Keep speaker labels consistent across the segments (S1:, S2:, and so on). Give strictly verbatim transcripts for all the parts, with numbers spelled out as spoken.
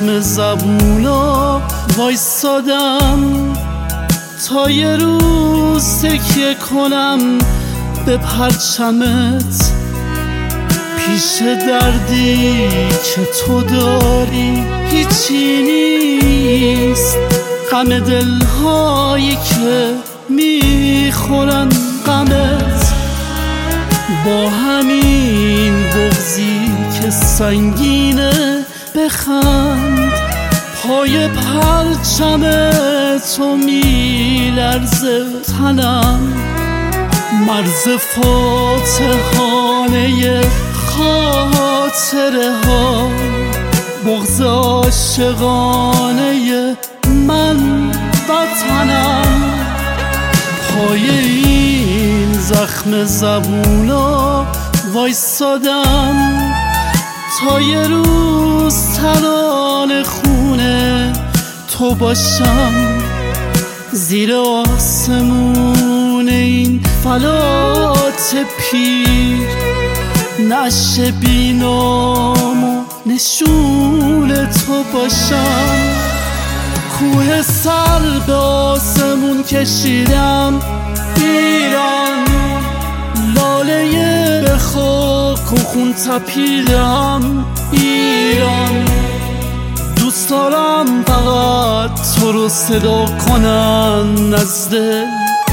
S1: زخم زبونا وایسادم تا یه روز تکیه کنم به پرچمت. پیش دردی که تو داری هیچی نیست، غم دلهایی که میخورن غمت. با همین بغضی که سنگینه بخند، پای پرچم تو میلرزه تنم. مرز فاتحانه خاطره ها، بغض عاشقانه من وطنم. پای این زخم زبونا وایسادم تا یه روز ترانه خونه تو باشم. زیر آسمون این فلات پیر، نعش بینام و نشون تو باشم. کوه سر به آسمون کشیدم ایران، لاله به خاک و خون تپیدم ایران. دوست دارم فقط تو رو صدا کنن از دل،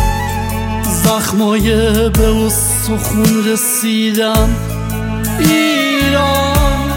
S1: زخمای به استخون رسیدم ایران.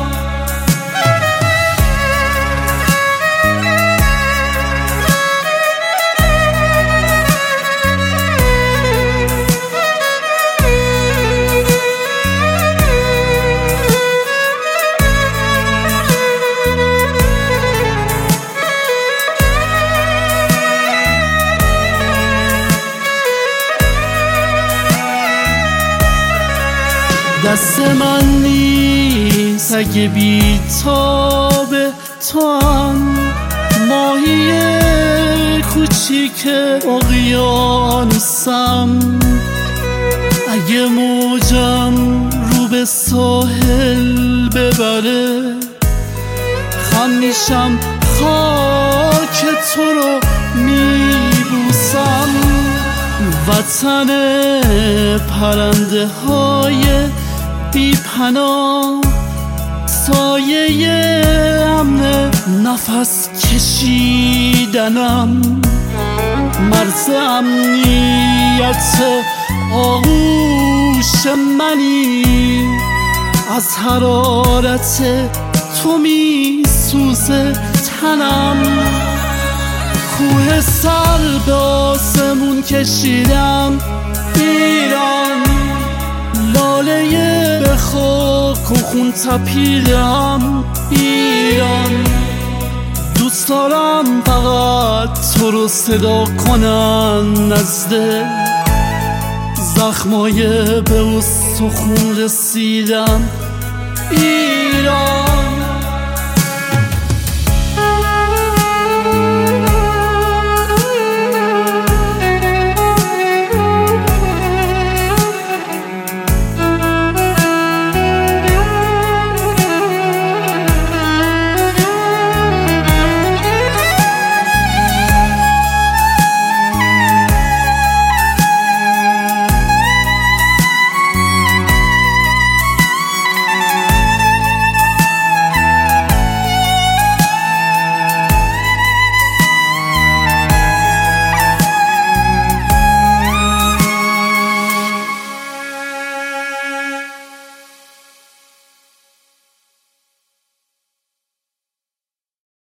S1: دست من نیست اگه بی‌تاب تو هم، ماهی کوچیک اقیانوسم. اگه موجم رو به ساحل ببره، خم میشم خاک تو رو میبوسم. وطن پرنده های بی پناه، سایه امن نفس کشیدنم. مرز امنیت آغوش منی، از حرارت تو می سوزه تنم. کوه سر به آسمون کشیدم ایران، لاله به خاک و خون تپیدم ایران. دوست دارم فقط تو رو صدا کنن از دل، زخمای به استخون رسیدم ایران.